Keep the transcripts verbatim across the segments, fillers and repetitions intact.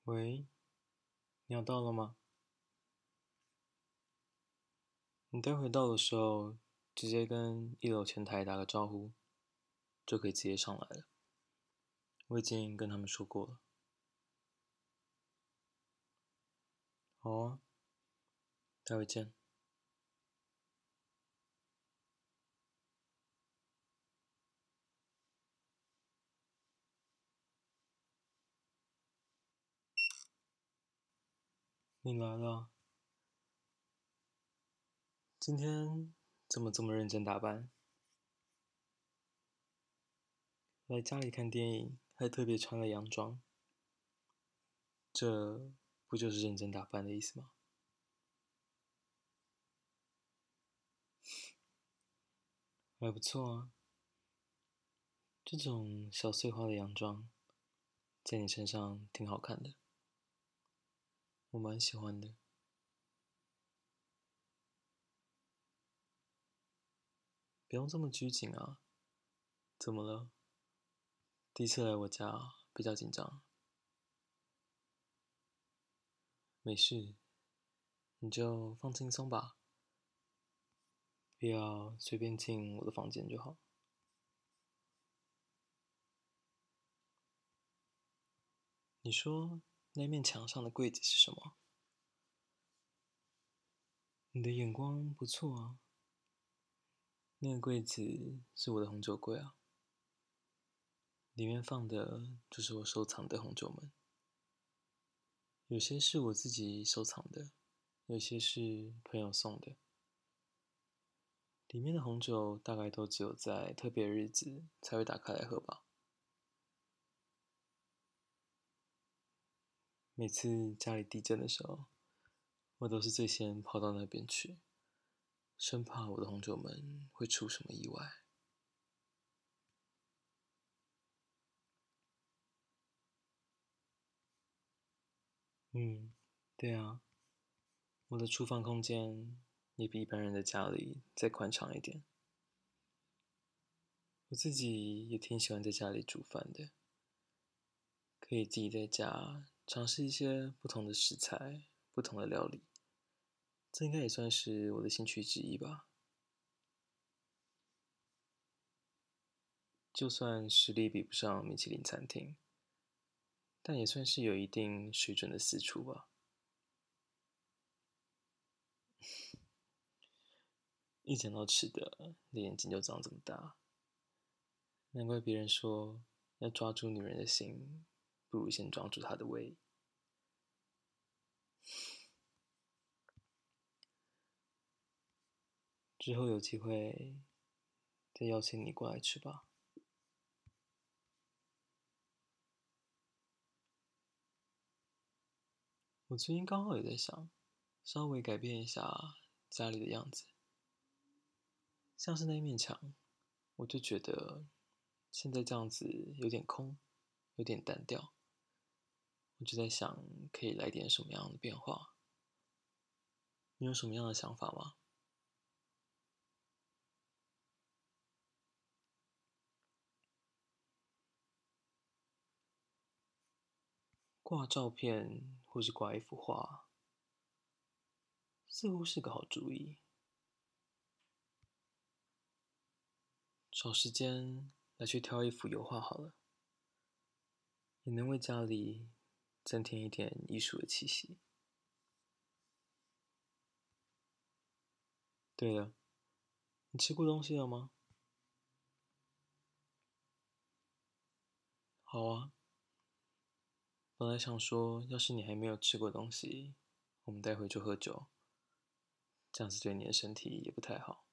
喂，你要到了吗？你待会到的时候，直接跟一楼前台打个招呼，就可以直接上来了。我已经跟他们说过了。好啊，待会见。你来了，今天怎么这么认真打扮？来家里看电影，还特别穿了洋装，这不就是认真打扮的意思吗？还不错啊，这种小碎花的洋装，在你身上挺好看的，我蛮喜欢的。不用这么拘谨啊，怎么了？第一次来我家比较紧张。没事，你就放轻松吧，不要随便进我的房间就好。你说那面墙上的柜子是什么？你的眼光不错啊。那个柜子是我的红酒柜啊，里面放的就是我收藏的红酒们，有些是我自己收藏的，有些是朋友送的。里面的红酒大概都只有在特别日子才会打开来喝吧。每次家里地震的时候，我都是最先跑到那边去，生怕我的红酒们会出什么意外。嗯，对啊，我的厨房空间也比一般人的家里再宽敞一点。我自己也挺喜欢在家里煮饭的，可以自己在家尝试一些不同的食材、不同的料理，这应该也算是我的兴趣之一吧。就算实力比不上米其林餐厅，但也算是有一定水准的私厨吧。一讲到吃的，你眼睛就长这么大，难怪别人说要抓住女人的心，不如先抓住她的胃。之后有机会再邀请你过来吃吧。我最近刚好也在想，稍微改变一下家里的样子，像是那一面墙，我就觉得现在这样子有点空，有点单调。我就在想，可以来点什么样的变化？你有什么样的想法吗？挂照片或是挂一幅画，似乎是个好主意。找时间来去挑一幅油画好了，也能为家里增添一点艺术的气息。对了，你吃过东西了吗？好啊，本来想说，要是你还没有吃过东西，我们待会就喝酒，这样子对你的身体也不太好。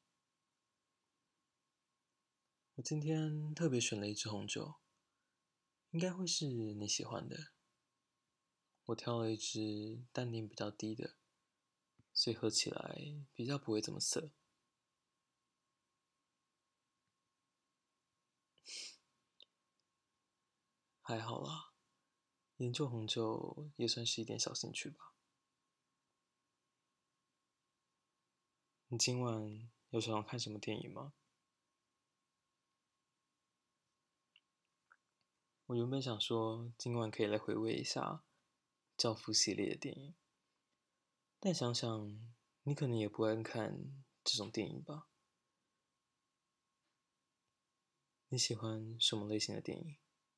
我今天特别选了一支红酒，应该会是你喜欢的。我挑了一支单宁比较低的，所以喝起来比较不会这么涩。还好啦，研究红酒也算是一点小兴趣吧。你今晚有想要看什么电影吗？我原本想说今晚可以来回味一下教父系列的电影。但想想，你可能也不爱看这种电影吧？你喜欢什么类型的电影？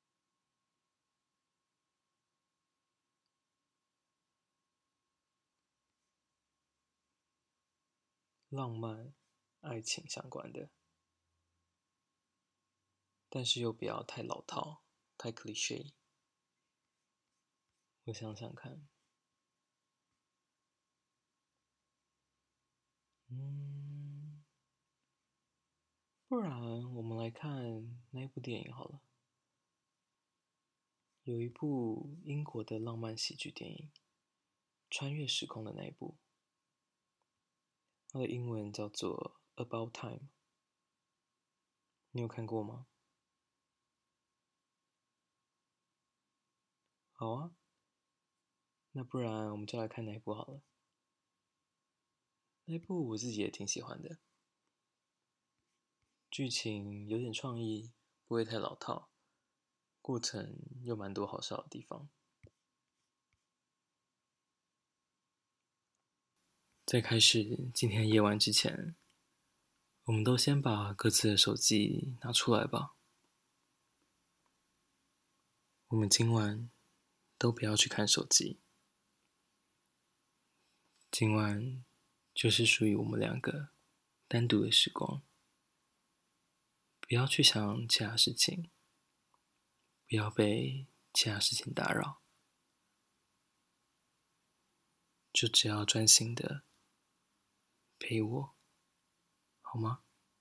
浪漫、爱情相关的，但是又不要太老套、太 cliché。我想想看，嗯，不然我们来看那一部电影好了。有一部英国的浪漫喜剧电影，穿越时空的那一部，它的英文叫做《 About Time》，你有看过吗？好啊，那不然我们就来看那一部好了。那一部我自己也挺喜欢的，剧情有点创意，不会太老套，过程又蛮多好笑的地方。在开始今天夜晚之前，我们都先把各自的手机拿出来吧。我们今晚都不要去看手机，今晚就是属于我们两个单独的时光。不要去想其他事情，不要被其他事情打扰，就只要专心的陪我，好吗？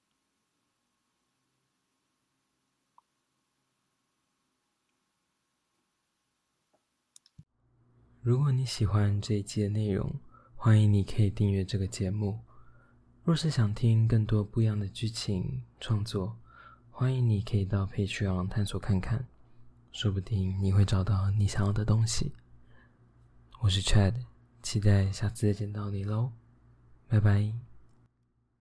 如果你喜欢这一期的内容，欢迎你可以订阅这个节目。若是想听更多不一样的剧情创作，欢迎你可以到 Patreon 探索看看，说不定你会找到你想要的东西。我是 Chad， 期待下次再见到你咯，拜拜。